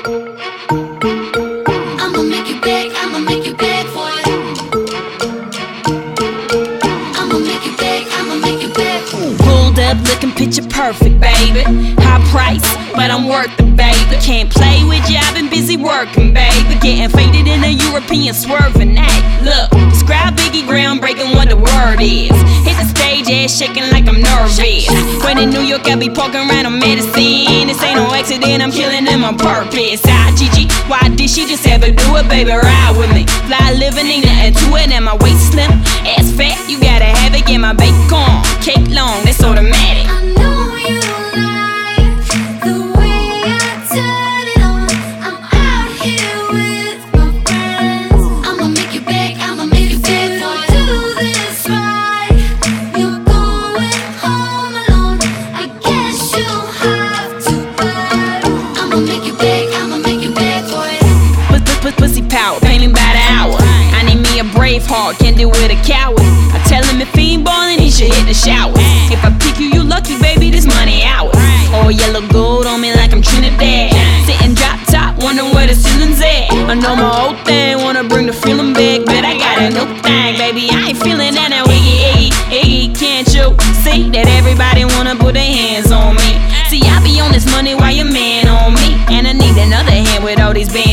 I'ma make you beg, I'ma make you beg for it. I'ma make you beg, I'ma make you beg. Pulled up looking picture perfect, baby. High price, but I'm worth it, baby. Can't play with you, I've been busy working, baby. Getting faded in a European swerving act. Look, describe Biggie groundbreaking what the word is. Hit the stage, ass shaking like I'm nervous. When in New York, I be poking around on medicine. This ain't no accident, I'm killing them on purpose. GG, why did she just ever do it, baby? Ride with me. Fly living, ain't nothing to it, and my waist slim. Ass fat, you gotta have it. Get my bacon, cake long, that's automatic. I know you like the way I turn it on. I'm out here with my friends. I'ma make you beg, I'ma make you beg for it. Do this right, you're going home alone. I guess you'll have to beg. I'ma make you beg, I'ma make you beg for it. Pussy power, painting by the hour. I need me a brave heart, can't deal with a coward. I tell him if he ain't ballin', he should hit the shower. If I pick you, you lucky, baby, this money ours. All yellow gold on me like I'm Trinidad. Sitting drop top, wondering where the ceiling's at. I know my old thing, wanna bring the feeling back, but I got a new thing, baby. I ain't feeling that now, Iggy, can't you see that everybody wanna put their hands on me? See, I be on this money while your man on me, and I need another hand with all these bands.